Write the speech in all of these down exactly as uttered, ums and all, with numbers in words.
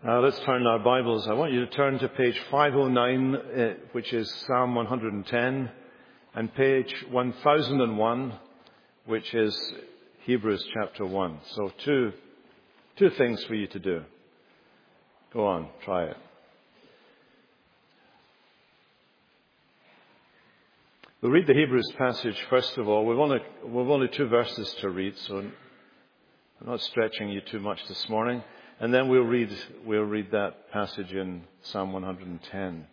Uh, let's turn our Bibles. I want you to turn to page five oh nine, uh, which is Psalm one hundred ten, and page one thousand one, which is Hebrews chapter one. So two, two things for you to do. Go on, try it. We'll read the Hebrews passage first of all. We've only, we've only two verses to read, so I'm not stretching you too much this morning. And then we'll read, we'll read that passage in Psalm one hundred ten.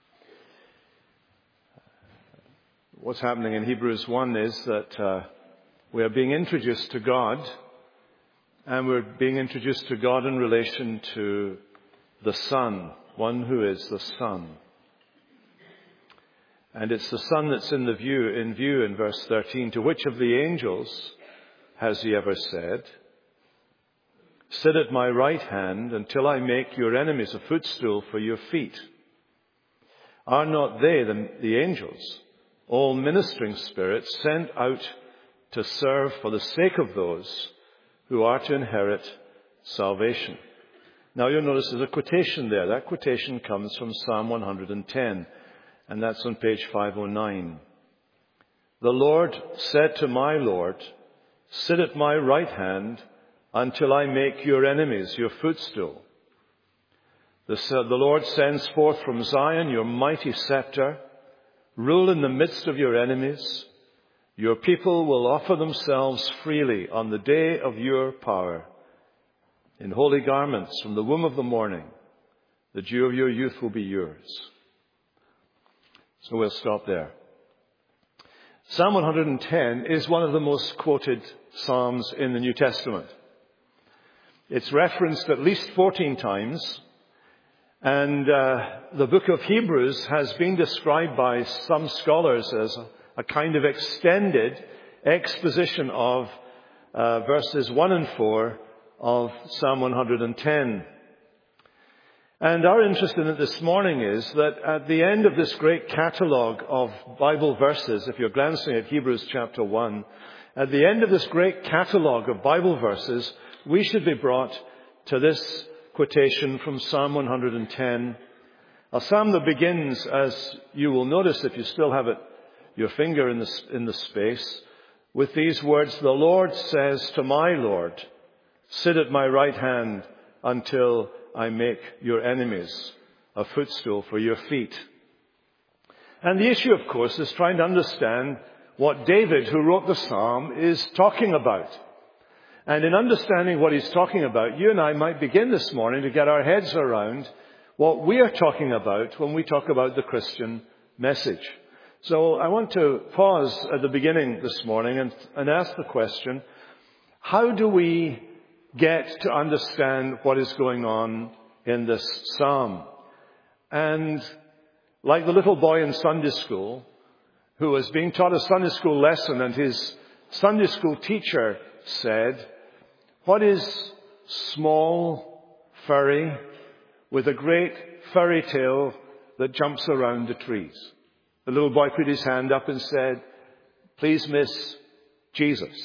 What's happening in Hebrews one is that uh, we are being introduced to God, and we're being introduced to God in relation to the Son, one who is the Son. And it's the Son that's in the view, in view in verse thirteen. To which of the angels has he ever said, "Sit at my right hand until I make your enemies a footstool for your feet"? Are not they, the, the angels, all ministering spirits sent out to serve for the sake of those who are to inherit salvation? Now you'll notice there's a quotation there. That quotation comes from Psalm one hundred ten, and that's on page five oh nine. The Lord said to my Lord, "Sit at my right hand until I make your enemies your footstool." The, the Lord sends forth from Zion your mighty scepter. Rule in the midst of your enemies. Your people will offer themselves freely on the day of your power. In holy garments from the womb of the morning, the dew of your youth will be yours. So we'll stop there. Psalm one hundred ten is one of the most quoted psalms in the New Testament. It's referenced at least fourteen times, and uh, the book of Hebrews has been described by some scholars as a, a kind of extended exposition of uh, verses one and four of Psalm one hundred ten. And our interest in it this morning is that at the end of this great catalogue of Bible verses, if you're glancing at Hebrews chapter one, at the end of this great catalogue of Bible verses, we should be brought to this quotation from Psalm one hundred ten, a psalm that begins, as you will notice if you still have it, your finger in the, in the space, with these words, "The Lord says to my Lord, sit at my right hand until I make your enemies a footstool for your feet." And the issue, of course, is trying to understand what David, who wrote the psalm, is talking about. And in understanding what he's talking about, you and I might begin this morning to get our heads around what we are talking about when we talk about the Christian message. So I want to pause at the beginning this morning and, and ask the question, how do we get to understand what is going on in this psalm? And like the little boy in Sunday school who was being taught a Sunday school lesson, and his Sunday school teacher said, "What is small, furry, with a great furry tail that jumps around the trees?" The little boy put his hand up and said, "Please, miss, Jesus."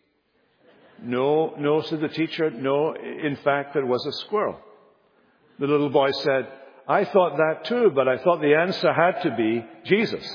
"No, no," said the teacher. "No, in fact, it was a squirrel." The little boy said, "I thought that too, but I thought the answer had to be Jesus."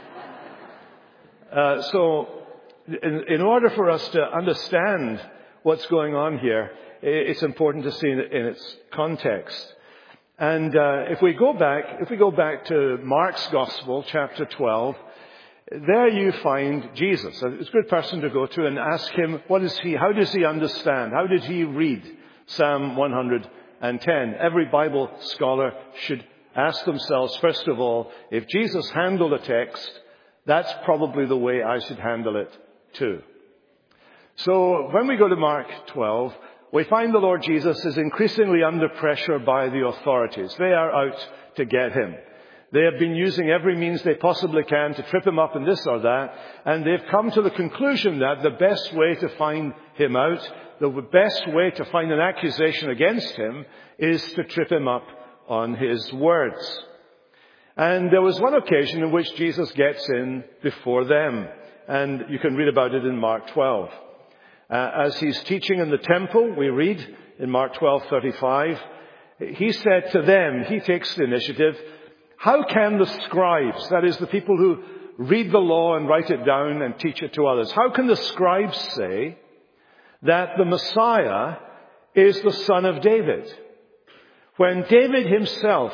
Uh, so, in, in order for us to understand what's going on here, it's important to see it in its context. And uh, if we go back, if we go back to Mark's Gospel, chapter twelve, there you find Jesus. It's a good person to go to and ask him, what is he, how does he understand? How did he read Psalm one hundred ten? Every Bible scholar should ask themselves, first of all, if Jesus handled a text, that's probably the way I should handle it too. So when we go to Mark twelve, we find the Lord Jesus is increasingly under pressure by the authorities. They are out to get him. They have been using every means they possibly can to trip him up in this or that, and they've come to the conclusion that the best way to find him out, the best way to find an accusation against him, is to trip him up on his words. And there was one occasion in which Jesus gets in before them, and you can read about it in Mark twelve. Uh, as he's teaching in the temple, we read in Mark twelve thirty-five, he said to them, he takes the initiative, how can the scribes, that is the people who read the law and write it down and teach it to others, how can the scribes say that the Messiah is the son of David, when David himself,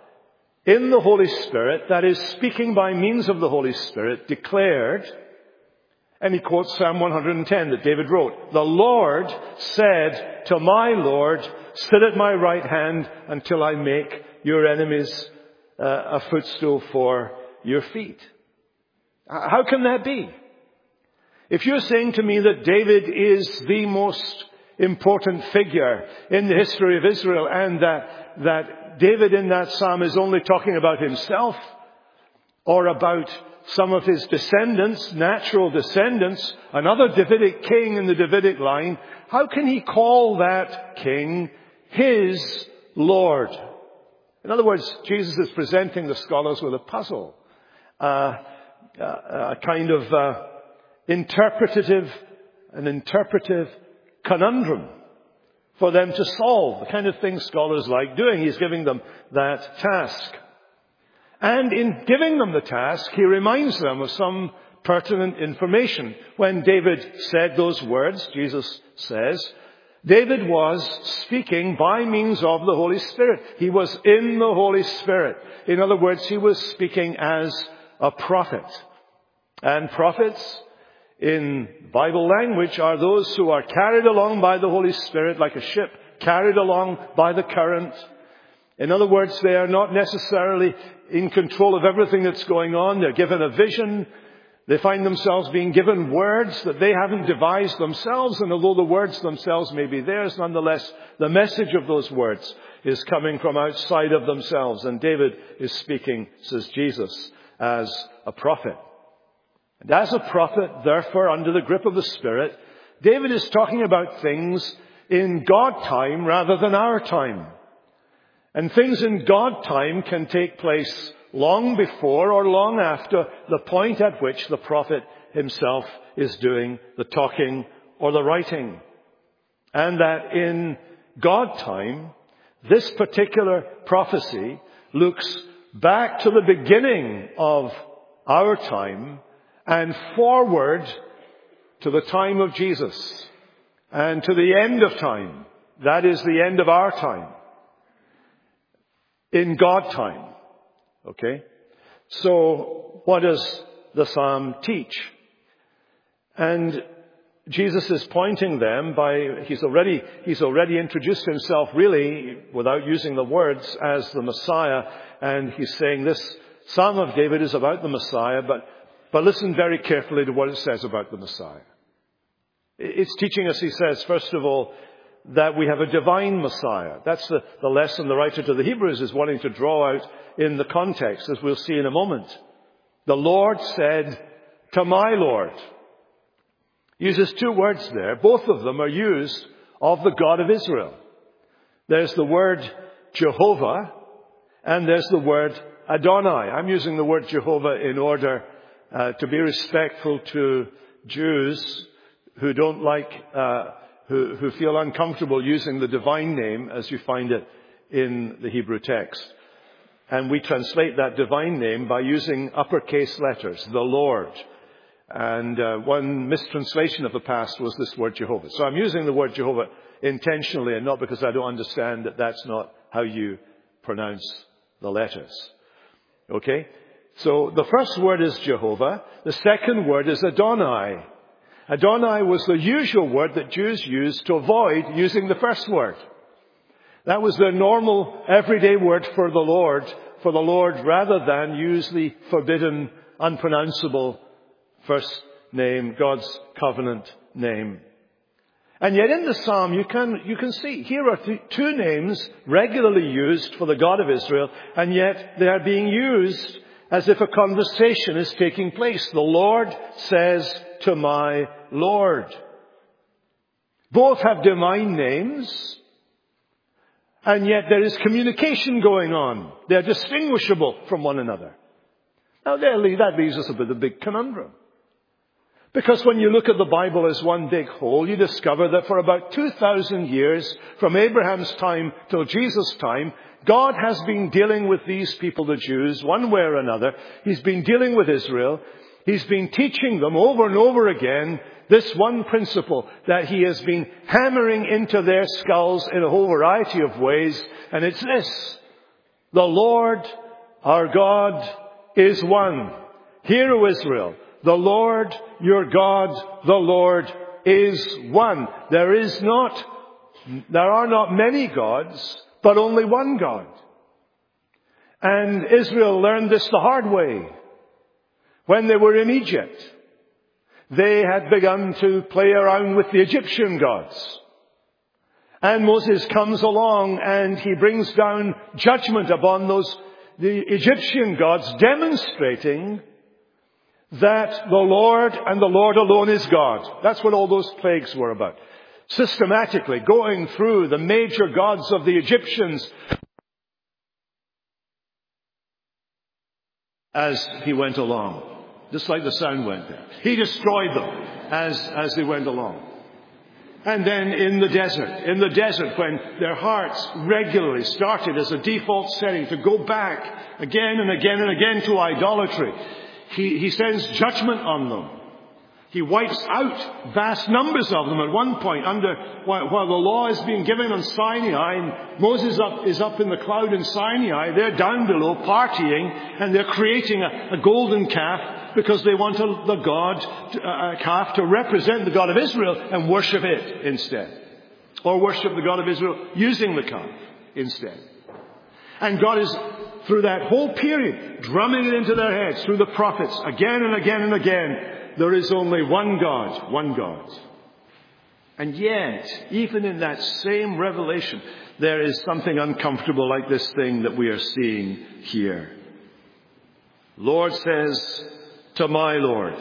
in the Holy Spirit, that is speaking by means of the Holy Spirit, declared, and he quotes Psalm one hundred ten that David wrote, the Lord said to my Lord, sit at my right hand until I make your enemies uh, a footstool for your feet. How can that be? If you're saying to me that David is the most important figure in the history of Israel and that, that David in that psalm is only talking about himself or about some of his descendants, natural descendants, another Davidic king in the Davidic line, how can he call that king his Lord? In other words, Jesus is presenting the scholars with a puzzle, uh, a kind of uh, interpretative, an interpretive conundrum for them to solve, the kind of thing scholars like doing. He's giving them that task. And in giving them the task, he reminds them of some pertinent information. When David said those words, Jesus says, David was speaking by means of the Holy Spirit. He was in the Holy Spirit. In other words, he was speaking as a prophet. And prophets, in Bible language, are those who are carried along by the Holy Spirit like a ship carried along by the current. In other words, they are not necessarily in control of everything that's going on. They're given a vision. They find themselves being given words that they haven't devised themselves. And although the words themselves may be theirs, nonetheless, the message of those words is coming from outside of themselves. And David is speaking, says Jesus, as a prophet. And as a prophet, therefore, under the grip of the Spirit, David is talking about things in God time rather than our time. And things in God time can take place long before or long after the point at which the prophet himself is doing the talking or the writing. And that in God time, this particular prophecy looks back to the beginning of our time and forward to the time of Jesus and to the end of time. That is the end of our time. In God time. Okay? So, what does the psalm teach? And Jesus is pointing them by, he's already, he's already introduced himself really, without using the words, as the Messiah. And he's saying this Psalm of David is about the Messiah, but, but listen very carefully to what it says about the Messiah. It's teaching us, he says, first of all, that we have a divine Messiah. That's the, the lesson the writer to the Hebrews is wanting to draw out in the context, as we'll see in a moment. The Lord said to my Lord. He uses two words there. Both of them are used of the God of Israel. There's the word Jehovah and there's the word Adonai. I'm using the word Jehovah in order uh, to be respectful to Jews who don't like uh Who, who feel uncomfortable using the divine name as you find it in the Hebrew text. And we translate that divine name by using uppercase letters, the Lord. And uh, one mistranslation of the past was this word Jehovah. So I'm using the word Jehovah intentionally and not because I don't understand that that's not how you pronounce the letters. Okay? So the first word is Jehovah. The second word is Adonai. Adonai was the usual word that Jews used to avoid using the first word. That was their normal, everyday word for the Lord, for the Lord, rather than use the forbidden, unpronounceable first name, God's covenant name. And yet in the psalm, you can, you can see, here are th- two names regularly used for the God of Israel, and yet they are being used as if a conversation is taking place. The Lord says to my Lord. Both have divine names, and yet there is communication going on. They're distinguishable from one another. Now, that leaves us with a big conundrum. Because when you look at the Bible as one big whole, you discover that for about two thousand years, from Abraham's time till Jesus' time, God has been dealing with these people, the Jews, one way or another. He's been dealing with Israel. He's been teaching them over and over again this one principle that he has been hammering into their skulls in a whole variety of ways. And it's this: the Lord our God is one. Hear, O Israel, the Lord your God, the Lord is one. There is not, there are not many gods, but only one God. And Israel learned this the hard way. When they were in Egypt, they had begun to play around with the Egyptian gods. And Moses comes along and he brings down judgment upon those, the Egyptian gods, demonstrating that the Lord and the Lord alone is God. That's what all those plagues were about. Systematically going through the major gods of the Egyptians as he went along. Just like the sound went there. He destroyed them as, as they went along. And then in the desert, in the desert when their hearts regularly started as a default setting to go back again and again and again to idolatry, he, he sends judgment on them. He wipes out vast numbers of them at one point under, while, while the law is being given on Sinai, and Moses up, is up in the cloud in Sinai. They're down below partying, and they're creating a, a golden calf because they want a, the God, a calf to represent the God of Israel and worship it instead. Or worship the God of Israel using the calf instead. And God is, through that whole period, drumming it into their heads through the prophets again and again and again. There is only one God, one God. And yet, even in that same revelation, there is something uncomfortable like this thing that we are seeing here. Lord says to my Lord.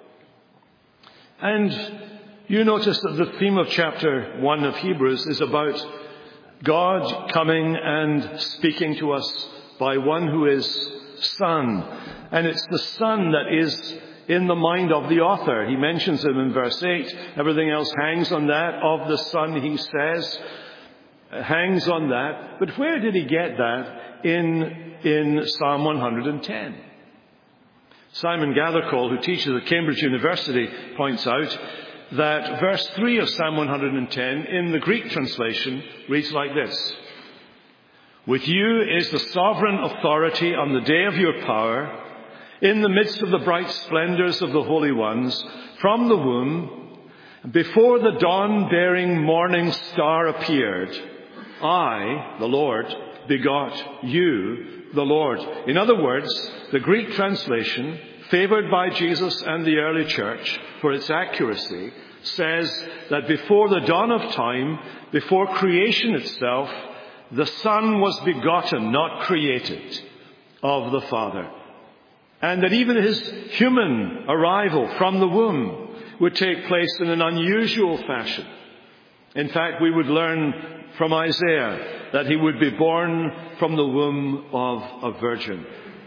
And you notice that the theme of chapter one of Hebrews is about God coming and speaking to us by one who is Son. And it's the Son that is in the mind of the author. He mentions him in verse eight. Everything else hangs on that. Of the Son, he says, hangs on that. But where did he get that in, in Psalm one hundred ten? Simon Gathercole, who teaches at Cambridge University, points out that verse three of Psalm one hundred ten in the Greek translation reads like this: with you is the sovereign authority on the day of your power, in the midst of the bright splendors of the holy ones, from the womb, before the dawn-bearing morning star appeared, I, the Lord, begot you, the Lord. In other words, the Greek translation, favored by Jesus and the early church for its accuracy, says that before the dawn of time, before creation itself, the Son was begotten, not created, of the Father. And that even his human arrival from the womb would take place in an unusual fashion. In fact, we would learn from Isaiah that he would be born from the womb of a virgin.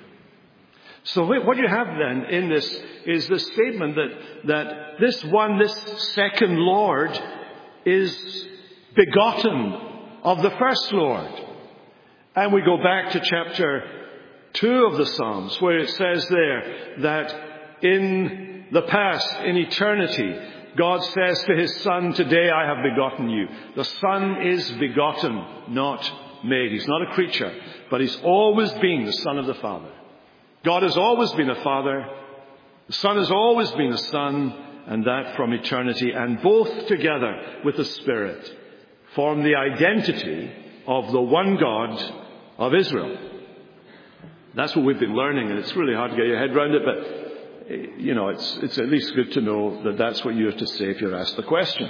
So what you have then in this is this statement that, that this one, this second Lord, is begotten of the first Lord. And we go back to chapter two of the Psalms, where it says there that in the past, in eternity, God says to his Son, today I have begotten you. The Son is begotten, not made. He's not a creature, but he's always been the Son of the Father. God has always been a Father. The Son has always been a Son, and that from eternity. And both together with the Spirit form the identity of the one God of Israel. That's what we've been learning, and it's really hard to get your head around it, but, you know, it's, it's at least good to know that that's what you have to say if you're asked the question.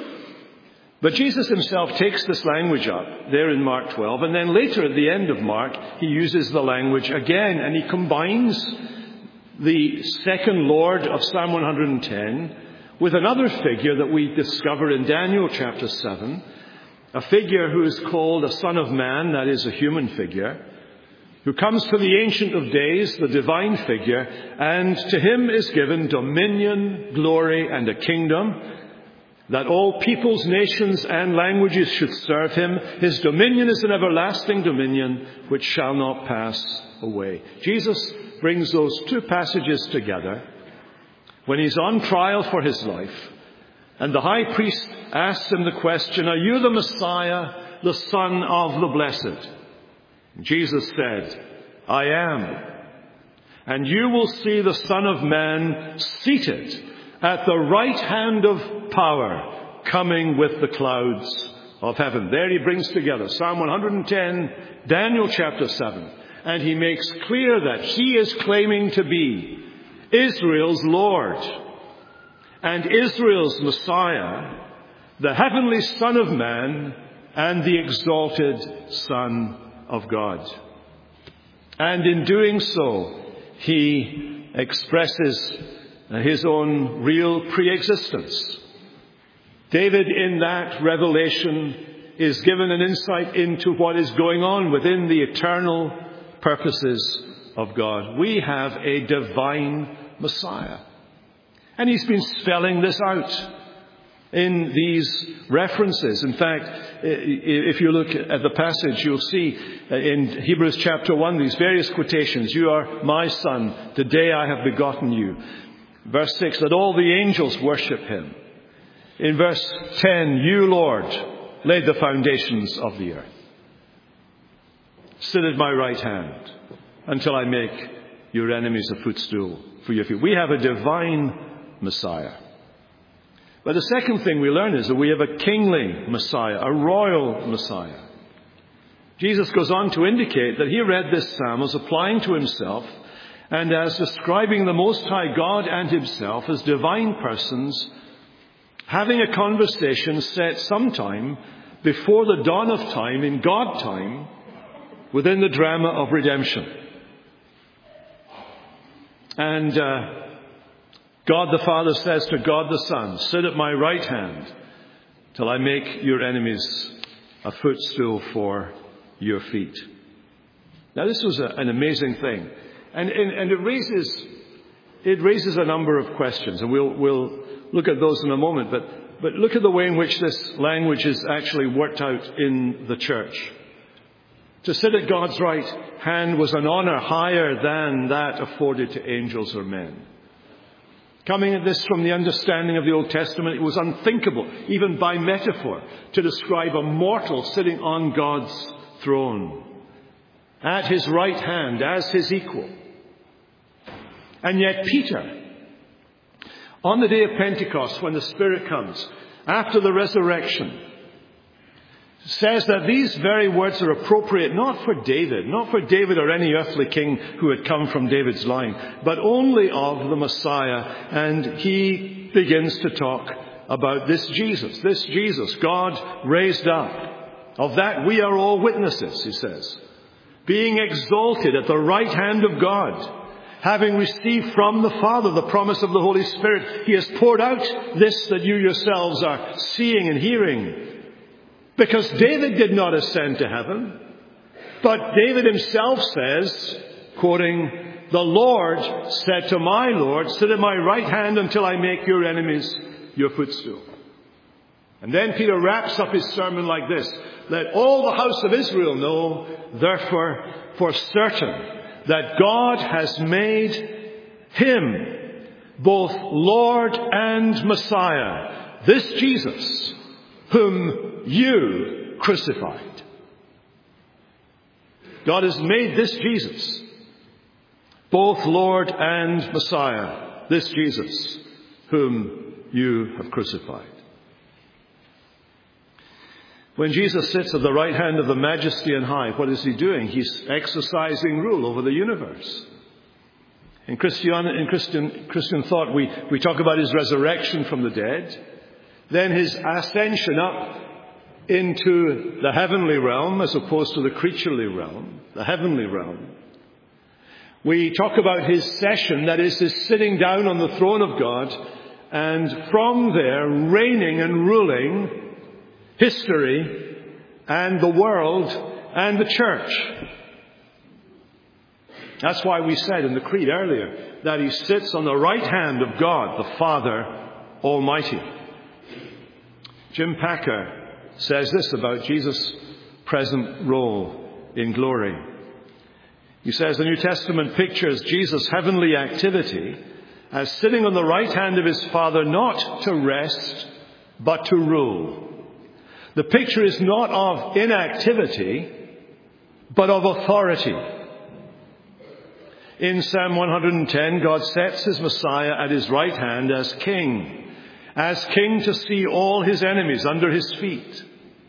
But Jesus himself takes this language up there in Mark twelve, and then later at the end of Mark, he uses the language again, and he combines the second Lord of Psalm one hundred ten with another figure that we discover in Daniel chapter seven, a figure who is called a Son of Man, that is a human figure, who comes to the Ancient of Days, the divine figure, and to him is given dominion, glory, and a kingdom, that all peoples, nations, and languages should serve him. His dominion is an everlasting dominion which shall not pass away. Jesus brings those two passages together when he's on trial for his life, and the high priest asks him the question, "Are you the Messiah, the Son of the Blessed?" Jesus said, "I am. And you will see the Son of Man seated at the right hand of power, coming with the clouds of heaven." There he brings together Psalm one hundred ten, Daniel chapter seven, and he makes clear that he is claiming to be Israel's Lord and Israel's Messiah, the heavenly Son of Man and the exalted Son of God. And in doing so, he expresses his own real pre-existence. David, in that revelation, is given an insight into what is going on within the eternal purposes of God. We have a divine Messiah. And he's been spelling this out in these references. In fact, if you look at the passage, you'll see in Hebrews chapter one, these various quotations. "You are my son, today I have begotten you." Verse six, "Let all the angels worship him." In verse ten, "You, Lord, laid the foundations of the earth. Sit at my right hand until I make your enemies a footstool for your feet." We have a divine Messiah. But the second thing we learn is that we have a kingly Messiah, a royal Messiah. Jesus goes on to indicate that he read this psalm as applying to himself and as describing the Most High God and himself as divine persons having a conversation set sometime before the dawn of time, in God time, within the drama of redemption. And uh, God the Father says to God the Son, "Sit at my right hand till I make your enemies a footstool for your feet." Now this was a, an amazing thing. And, and, and it raises it raises a number of questions. And we'll, we'll look at those in a moment. But, but look at the way in which this language is actually worked out in the church. To sit at God's right hand was an honor higher than that afforded to angels or men. Coming at this from the understanding of the Old Testament, it was unthinkable, even by metaphor, to describe a mortal sitting on God's throne, at his right hand, as his equal. And yet Peter, on the day of Pentecost, when the Spirit comes, after the resurrection, says that these very words are appropriate not for David, not for David or any earthly king who had come from David's line, but only of the Messiah. And he begins to talk about this Jesus, this Jesus, God raised up. Of that we are all witnesses, he says. Being exalted at the right hand of God, having received from the Father the promise of the Holy Spirit, he has poured out this that you yourselves are seeing and hearing. Because David did not ascend to heaven, but David himself says, quoting, "The Lord said to my Lord, sit at my right hand until I make your enemies your footstool." And then Peter wraps up his sermon like this: "Let all the house of Israel know, therefore, for certain, that God has made him both Lord and Messiah, this Jesus, whom you crucified." God has made this Jesus both Lord and Messiah, this Jesus, whom you have crucified. When Jesus sits at the right hand of the Majesty on high, what is he doing? He's exercising rule over the universe. In Christian, in Christian, Christian thought, we, we talk about his resurrection from the dead, then his ascension up into the heavenly realm as opposed to the creaturely realm, the heavenly realm. We talk about his session, that is, his sitting down on the throne of God, and from there reigning and ruling history and the world and the church. That's why we said in the Creed earlier that he sits on the right hand of God, the Father Almighty. Jim Packer says this about Jesus' present role in glory. He says the New Testament pictures Jesus' heavenly activity as sitting on the right hand of his Father, not to rest, but to rule. The picture is not of inactivity, but of authority. In Psalm one hundred ten, God sets his Messiah at his right hand as king, as king to see all his enemies under his feet.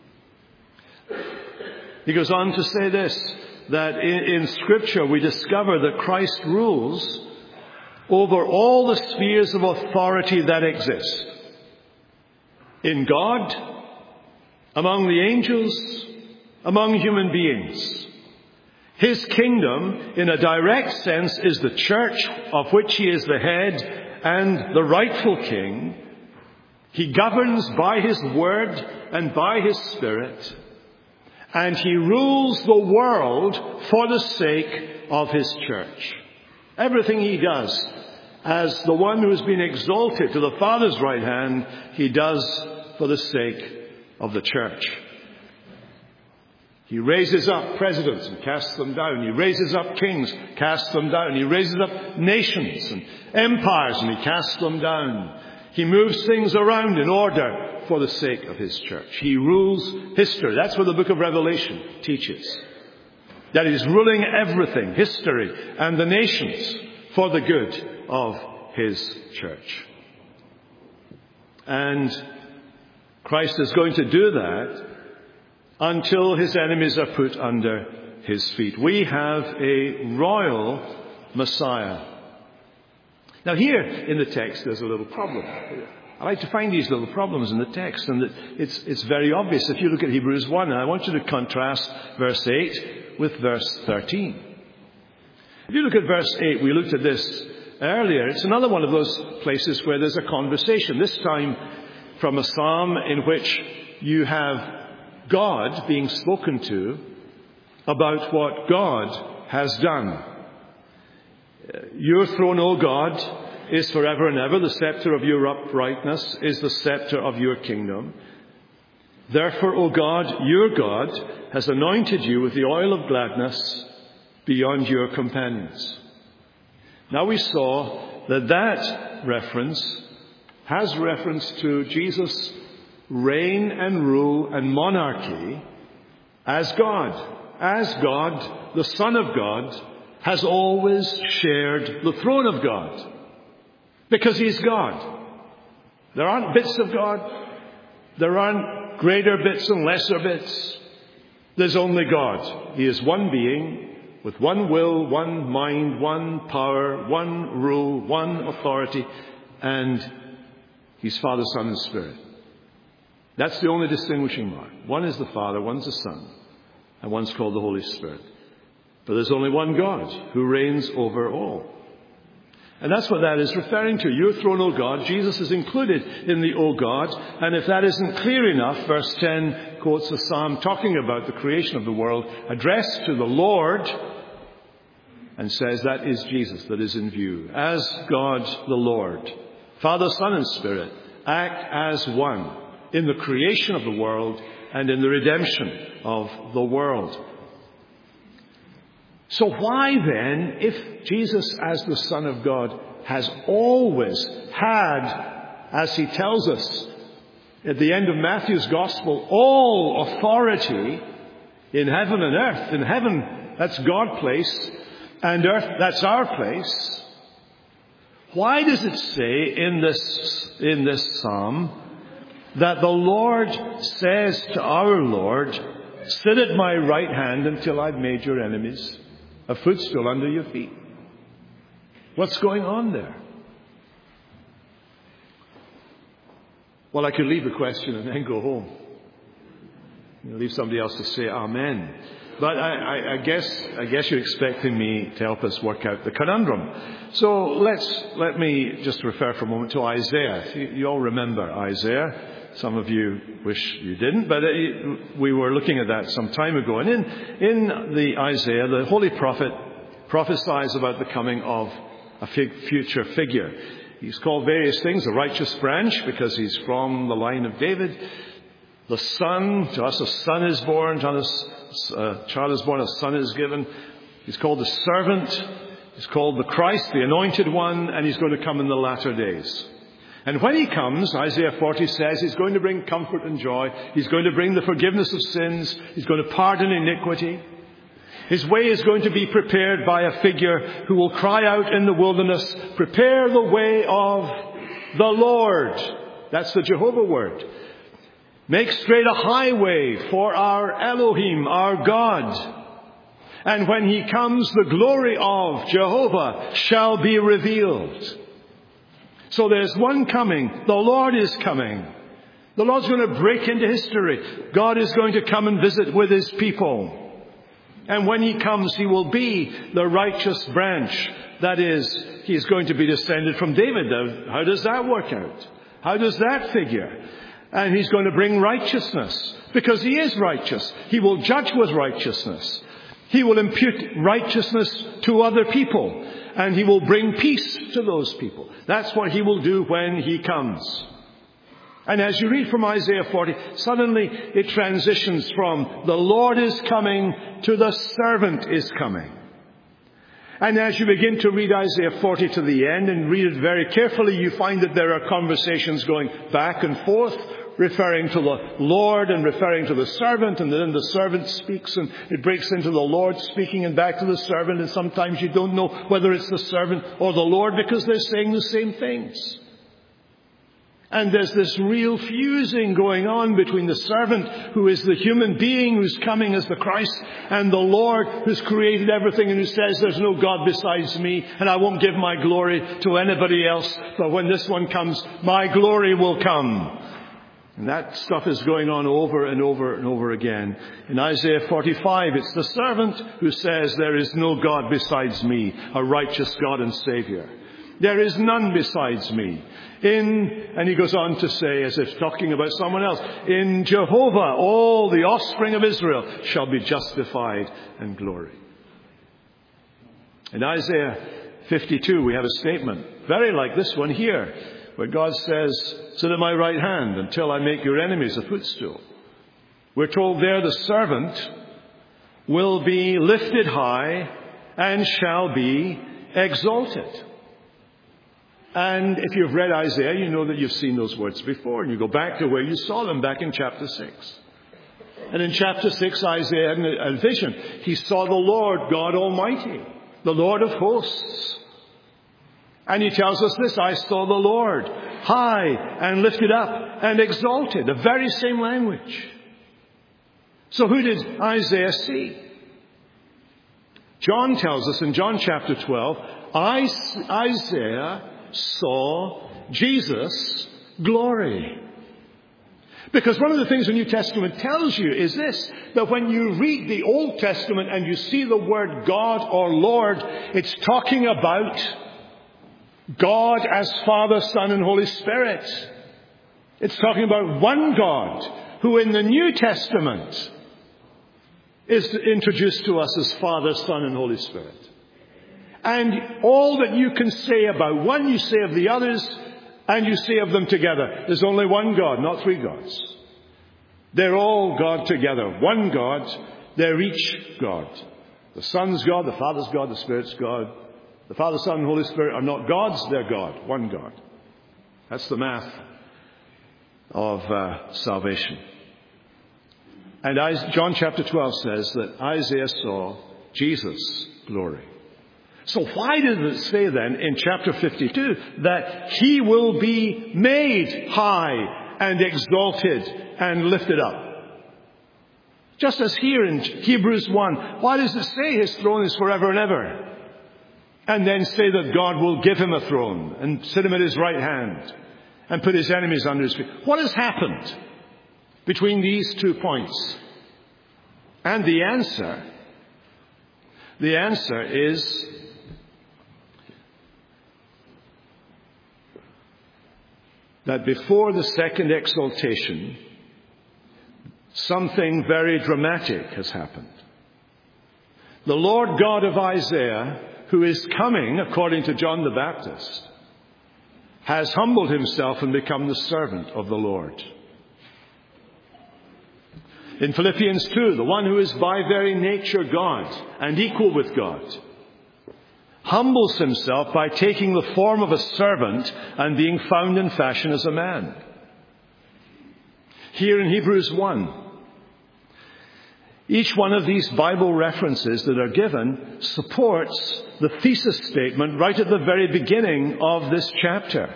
He goes on to say this, that in, in Scripture we discover that Christ rules over all the spheres of authority that exist. In God, among the angels, among human beings. His kingdom, in a direct sense, is the church of which he is the head and the rightful king. He governs by his word and by his spirit. And he rules the world for the sake of his church. Everything he does, as the one who has been exalted to the Father's right hand, he does for the sake of the church. He raises up presidents and casts them down. He raises up kings, casts them down. He raises up nations and empires and he casts them down. He moves things around in order for the sake of his church. He rules history. That's what the book of Revelation teaches. That he's ruling everything, history and the nations, for the good of his church. And Christ is going to do that until his enemies are put under his feet. We have a royal Messiah. Now here in the text there's a little problem. I like to find these little problems in the text, and it's, it's very obvious. If you look at Hebrews one, and I want you to contrast verse eight with verse thirteen. If you look at verse eight, we looked at this earlier. It's another one of those places where there's a conversation, this time from a psalm in which you have God being spoken to about what God has done. Your throne, O God, is forever and ever. The scepter of your uprightness is the scepter of your kingdom. Therefore, O God, your God has anointed you with the oil of gladness beyond your companions. Now we saw that that reference has reference to Jesus' reign and rule and monarchy as God. As God, the Son of God has always shared the throne of God. Because he's God. There aren't bits of God. There aren't greater bits and lesser bits. There's only God. He is one being with one will, one mind, one power, one rule, one authority, and he's Father, Son, and Spirit. That's the only distinguishing mark. One is the Father, one's the Son, and one's called the Holy Spirit. But there's only one God who reigns over all. And that's what that is referring to. Your throne, O God. Jesus is included in the O God. And if that isn't clear enough, verse ten quotes a psalm talking about the creation of the world, addressed to the Lord, and says that is Jesus that is in view. As God the Lord, Father, Son, and Spirit act as one in the creation of the world and in the redemption of the world. So why then, if Jesus as the Son of God has always had, as he tells us at the end of Matthew's Gospel, all authority in heaven and earth. In heaven, that's God's place, and earth, that's our place. Why does it say in this, in this psalm that the Lord says to our Lord, sit at my right hand until I've made your enemies a footstool under your feet? What's going on there? Well, I could leave the question and then go home. You know, leave somebody else to say amen. But I, I, I guess I guess you're expecting me to help us work out the conundrum. So let's let me just refer for a moment to Isaiah. You, you all remember Isaiah. Some of you wish you didn't, but it, we were looking at that some time ago. And in, in the Isaiah, the holy prophet prophesies about the coming of a fig- future figure. He's called various things: the righteous branch, because he's from the line of David. The Son, to us a son is born, to us a child is born, a son is given. He's called the servant. He's called the Christ, the anointed one, and he's going to come in the latter days. And when he comes, Isaiah forty says, he's going to bring comfort and joy. He's going to bring the forgiveness of sins. He's going to pardon iniquity. His way is going to be prepared by a figure who will cry out in the wilderness, "Prepare the way of the Lord." That's the Jehovah word. "Make straight a highway for our Elohim, our God. And when he comes, the glory of Jehovah shall be revealed." So there's one coming. The Lord is coming. The Lord's going to break into history. God is going to come and visit with his people. And when he comes, he will be the righteous branch. That is, he is going to be descended from David. Now, how does that work out? How does that figure? And he's going to bring righteousness, because he is righteous. He will judge with righteousness. He will impute righteousness to other people, and he will bring peace to those people. That's what he will do when he comes. And as you read from Isaiah forty, suddenly it transitions from "the Lord is coming" to "the servant is coming." And as you begin to read Isaiah forty to the end and read it very carefully, you find that there are conversations going back and forth, referring to the Lord and referring to the servant, and then the servant speaks and it breaks into the Lord speaking and back to the servant, and sometimes you don't know whether it's the servant or the Lord because they're saying the same things. And there's this real fusing going on between the servant, who is the human being who's coming as the Christ, and the Lord who's created everything and who says there's no God besides me, and I won't give my glory to anybody else, but when this one comes, my glory will come. And that stuff is going on over and over and over again. In Isaiah forty-five, it's the servant who says there is no God besides me, a righteous God and Savior. There is none besides me. In, and he goes on to say, as if talking about someone else, "In Jehovah all the offspring of Israel shall be justified and glory." In Isaiah fifty-two, we have a statement very like this one here, where God says, "Sit at my right hand until I make your enemies a footstool." We're told there the servant will be lifted high and shall be exalted. And if you've read Isaiah, you know that you've seen those words before, and you go back to where you saw them back in chapter six. And in chapter six, Isaiah had a vision. He saw the Lord God Almighty, the Lord of hosts. And he tells us this: "I saw the Lord high and lifted up and exalted." The very same language. So who did Isaiah see? John tells us in John chapter twelve, Isaiah saw Jesus' glory. Because one of the things the New Testament tells you is this, that when you read the Old Testament and you see the word God or Lord, it's talking about God as Father, Son, and Holy Spirit. It's talking about one God who in the New Testament is introduced to us as Father, Son, and Holy Spirit. And all that you can say about one, you say of the others, and you say of them together. There's only one God, not three gods. They're all God together. One God. They're each God. The Son's God, the Father's God, the Spirit's God. The Father, Son, and Holy Spirit are not gods, they're God. One God. That's the math of uh, salvation. And John chapter twelve says that Isaiah saw Jesus' glory. So why did it say then in chapter fifty-two that he will be made high and exalted and lifted up? Just as here in Hebrews one, why does it say his throne is forever and ever? And then say that God will give him a throne and sit him at his right hand and put his enemies under his feet. What has happened between these two points? And the answer, the answer is that before the second exaltation, something very dramatic has happened. The Lord God of Isaiah, who is coming, according to John the Baptist, has humbled himself and become the servant of the Lord. In Philippians two, the one who is by very nature God and equal with God, humbles himself by taking the form of a servant and being found in fashion as a man. Here in Hebrews one, each one of these Bible references that are given supports the thesis statement right at the very beginning of this chapter.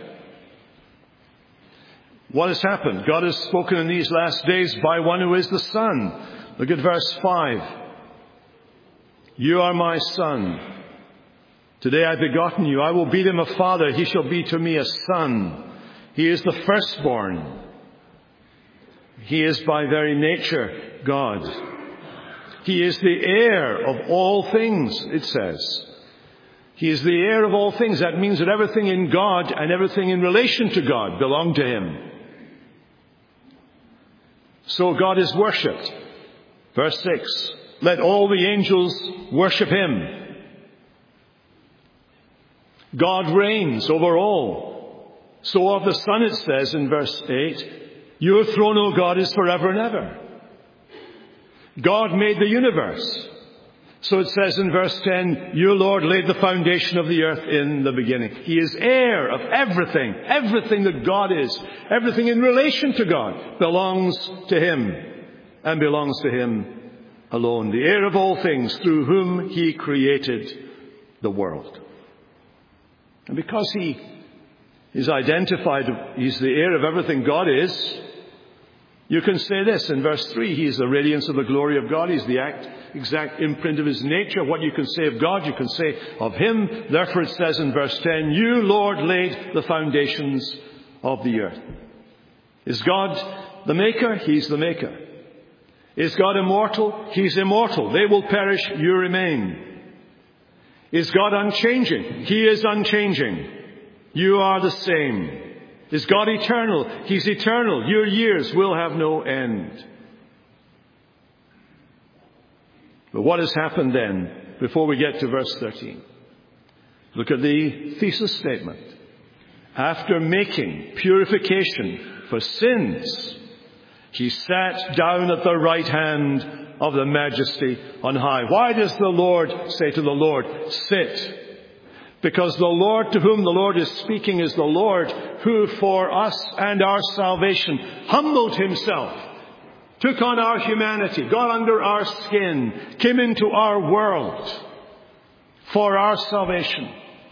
What has happened? God has spoken in these last days by one who is the Son. Look at verse five. You are my Son. Today I've begotten you. I will be him a father. He shall be to me a son. He is the firstborn. He is by very nature God. He is the heir of all things, it says. He is the heir of all things. That means that everything in God and everything in relation to God belong to him. So God is worshipped. Verse six. Let all the angels worship him. God reigns over all. So of the Son it says in verse eight, your throne, O God, is forever and ever. God made the universe. So it says in verse ten, your Lord laid the foundation of the earth in the beginning. He is heir of everything. Everything that God is, everything in relation to God belongs to him and belongs to him alone. The heir of all things, through whom he created the world. And because he is identified, he's the heir of everything God is, you can say this in verse three, he is the radiance of the glory of God. He's the act, exact imprint of his nature. What you can say of God, you can say of him. Therefore it says in verse ten, you, Lord, laid the foundations of the earth. Is God the maker? He's the maker. Is God immortal? He's immortal. They will perish, you remain. Is God unchanging? He is unchanging. You are the same. Is God eternal? He's eternal. Your years will have no end. But what has happened then before we get to verse thirteen? Look at the thesis statement. After making purification for sins, he sat down at the right hand of the Majesty on high. Why does the Lord say to the Lord, sit? Because the Lord to whom the Lord is speaking is the Lord who for us and our salvation humbled himself, took on our humanity, got under our skin, came into our world for our salvation.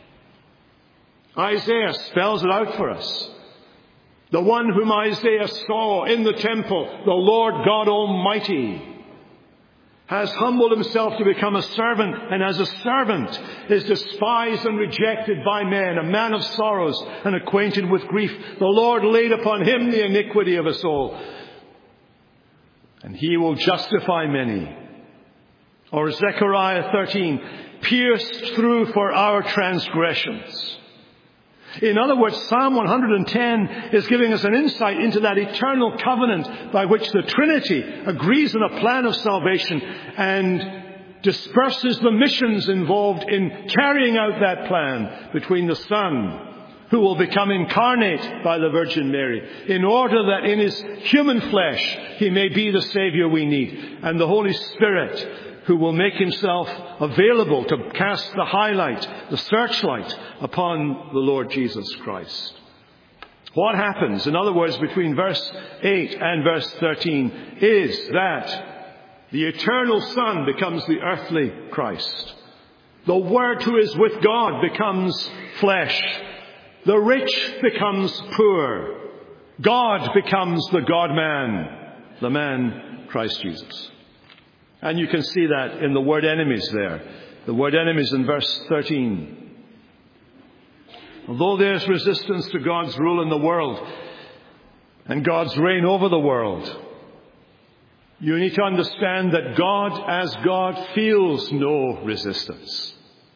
Isaiah spells it out for us. The one whom Isaiah saw in the temple, the Lord God Almighty, has humbled himself to become a servant, and as a servant is despised and rejected by men, a man of sorrows and acquainted with grief. The Lord laid upon him the iniquity of us all, and he will justify many. Or Zechariah thirteen, pierced through for our transgressions. In other words, Psalm one hundred ten is giving us an insight into that eternal covenant by which the Trinity agrees on a plan of salvation and disperses the missions involved in carrying out that plan between the Son, who will become incarnate by the Virgin Mary, in order that in his human flesh he may be the Savior we need, and the Holy Spirit, who will make himself available to cast the highlight, the searchlight upon the Lord Jesus Christ. What happens, in other words, between verse eight and verse thirteen is that the eternal Son becomes the earthly Christ. The Word who is with God becomes flesh. The rich becomes poor. God becomes the God-man, the man Christ Jesus. And you can see that in the word enemies there. The word enemies in verse thirteen. Although there's resistance to God's rule in the world and God's reign over the world, you need to understand that God, as God, feels no resistance.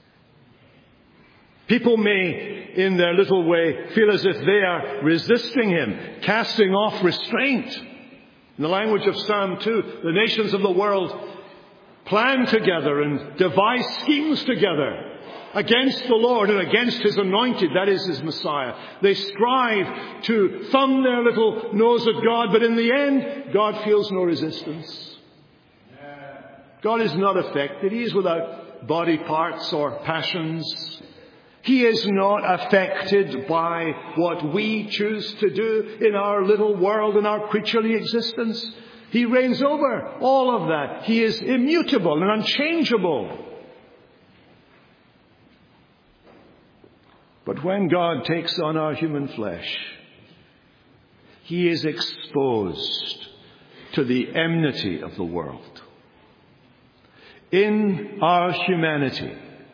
People may, in their little way, feel as if they are resisting him, casting off restraint. In the language of Psalm two, the nations of the world plan together and devise schemes together against the Lord and against His anointed, that is His Messiah. They strive to thumb their little nose at God, but in the end, God feels no resistance. God is not affected. He is without body parts or passions. He is not affected by what we choose to do in our little world, in our creaturely existence. He reigns over all of that. He is immutable and unchangeable. But when God takes on our human flesh, He is exposed to the enmity of the world. In our humanity,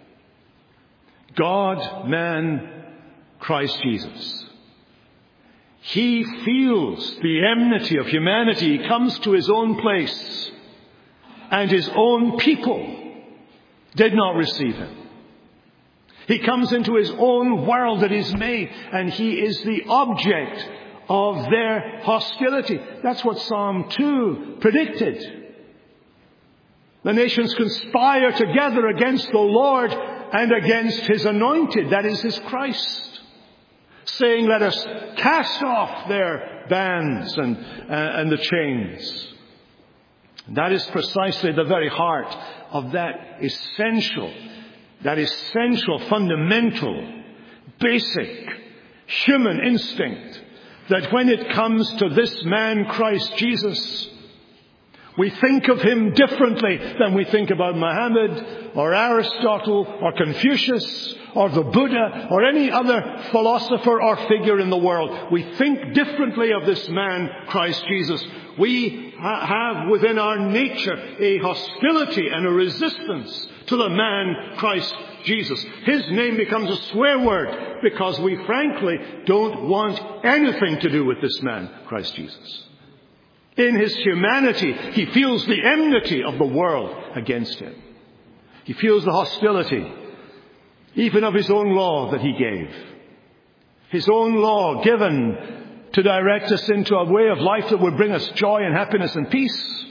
God, man, Christ Jesus, He feels the enmity of humanity. He comes to His own place, and His own people did not receive Him. He comes into His own world that He's made, and He is the object of their hostility. That's what Psalm two predicted. The nations conspire together against the Lord and against His anointed, that is His Christ, saying, let us cast off their bands and, uh, and the chains. And that is precisely the very heart of that essential, that essential, fundamental, basic human instinct that when it comes to this man, Christ Jesus, we think of Him differently than we think about Muhammad or Aristotle or Confucius or the Buddha or any other philosopher or figure in the world. We think differently of this man, Christ Jesus. We ha- have within our nature a hostility and a resistance to the man, Christ Jesus. His name becomes a swear word because we frankly don't want anything to do with this man, Christ Jesus. In His humanity, He feels the enmity of the world against Him. He feels the hostility, even of His own law that He gave. His own law given to direct us into a way of life that would bring us joy and happiness and peace.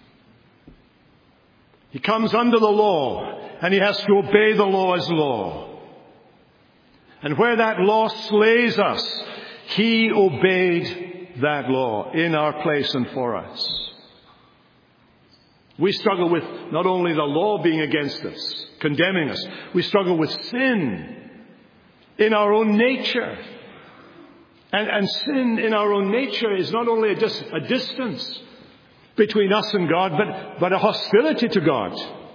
He comes under the law, and He has to obey the law as law. And where that law slays us, He obeyed that law in our place and for us. We struggle with not only the law being against us, condemning us, we struggle with sin in our own nature. And, and sin in our own nature is not only a, dis, a distance between us and God, but, but a hostility to God.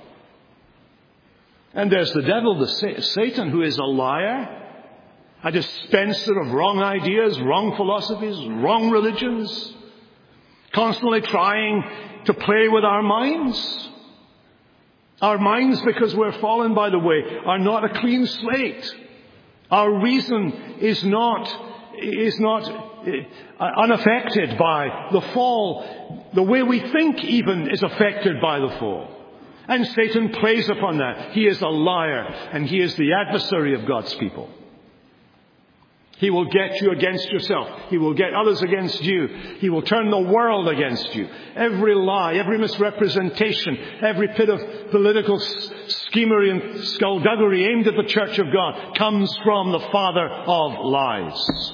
And there's the devil, the Satan, who is a liar, a dispenser of wrong ideas, wrong philosophies, wrong religions, constantly trying to play with our minds. Our minds, because we're fallen, by the way, are not a clean slate. Our reason is not, is not unaffected by the fall. The way we think even is affected by the fall. And Satan plays upon that. He is a liar, and he is the adversary of God's people. He will get you against yourself. He will get others against you. He will turn the world against you. Every lie, every misrepresentation, every bit of political schemery and skullduggery aimed at the church of God comes from the father of lies.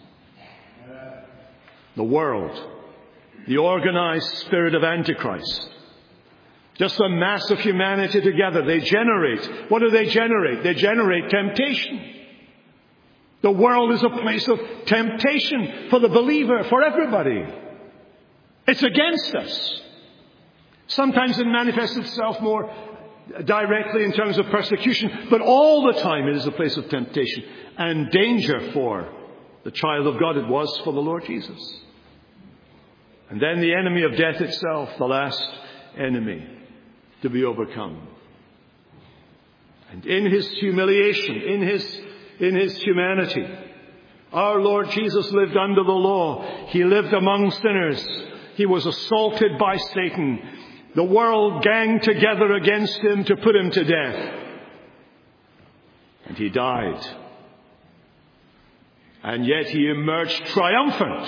The world, the organized spirit of Antichrist, just a mass of humanity together, they generate, what do they generate? They generate temptation. The world is a place of temptation for the believer, for everybody. It's against us. Sometimes it manifests itself more directly in terms of persecution, but all the time it is a place of temptation and danger for the child of God. It was for the Lord Jesus. And then the enemy of death itself, the last enemy to be overcome. And in His humiliation, in His In His humanity, our Lord Jesus lived under the law. He lived among sinners. He was assaulted by Satan. The world ganged together against Him to put Him to death. And He died. And yet He emerged triumphant.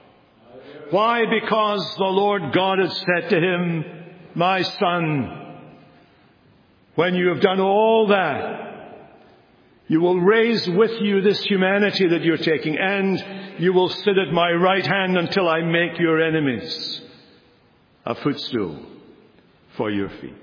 Why? Because the Lord God had said to Him, "My son, when you have done all that, you will raise with you this humanity that you're taking, and you will sit at my right hand until I make your enemies a footstool for your feet.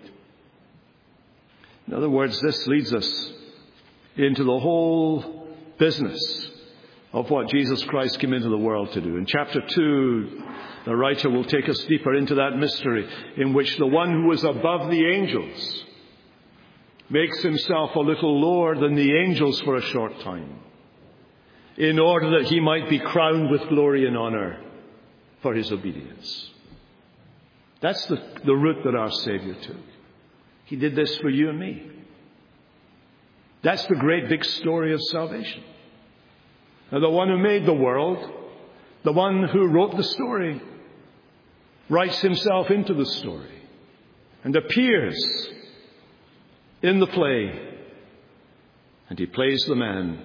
In other words, this leads us into the whole business of what Jesus Christ came into the world to do. In chapter two, the writer will take us deeper into that mystery in which the one who was above the angels makes himself a little lower than the angels for a short time, in order that he might be crowned with glory and honor for his obedience. That's the, the route that our Savior took. He did this for you and me. That's the great big story of salvation. Now, the one who made the world, the one who wrote the story, writes himself into the story and appears in the play, and he plays the man,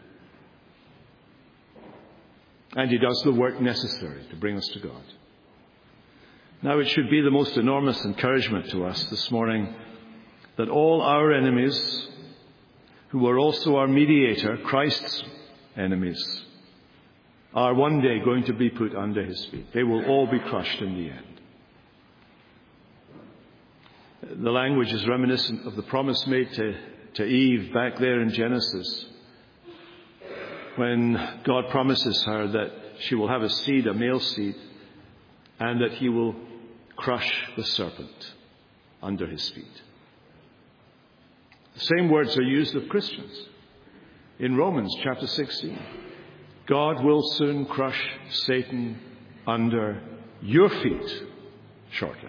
and he does the work necessary to bring us to God. Now, it should be the most enormous encouragement to us this morning that all our enemies, who are also our mediator, Christ's enemies, are one day going to be put under his feet. They will all be crushed in the end. The language is reminiscent of the promise made to, to Eve back there in Genesis, when God promises her that she will have a seed, a male seed, and that he will crush the serpent under his feet. The same words are used of Christians in Romans chapter sixteen. God will soon crush Satan under your feet shortly.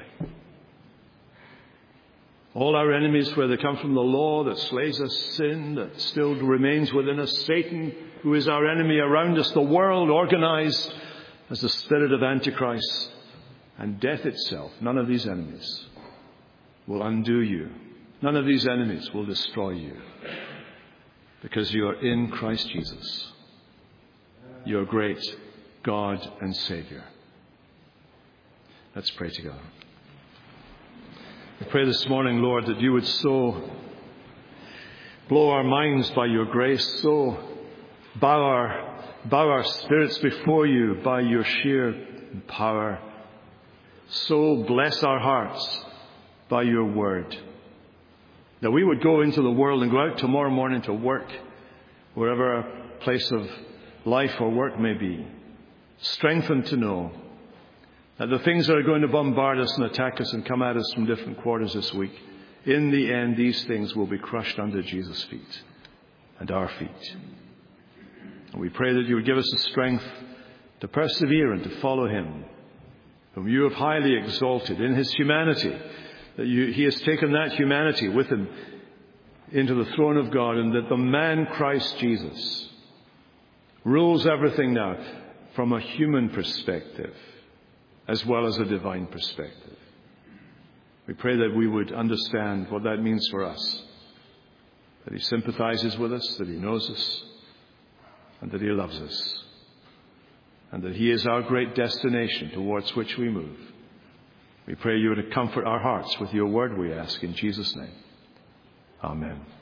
All our enemies, whether they come from the law that slays us, sin that still remains within us, Satan, who is our enemy around us, the world organized as the spirit of Antichrist, and death itself, none of these enemies will undo you. None of these enemies will destroy you, because you are in Christ Jesus, your great God and Savior. Let's pray together. We pray this morning, Lord, that you would so blow our minds by your grace, so bow our, bow our spirits before you by your sheer power, so bless our hearts by your word, that we would go into the world and go out tomorrow morning to work, wherever our place of life or work may be, strengthened to know that the things that are going to bombard us and attack us and come at us from different quarters this week, in the end, these things will be crushed under Jesus' feet and our feet. And we pray that you would give us the strength to persevere and to follow him, whom you have highly exalted in his humanity, that you, he has taken that humanity with him into the throne of God, and that the man Christ Jesus rules everything now from a human perspective as well as a divine perspective. We pray that we would understand what that means for us, that he sympathizes with us, that he knows us, and that he loves us, and that he is our great destination towards which we move. We pray you would comfort our hearts with your word, we ask in Jesus' name. Amen.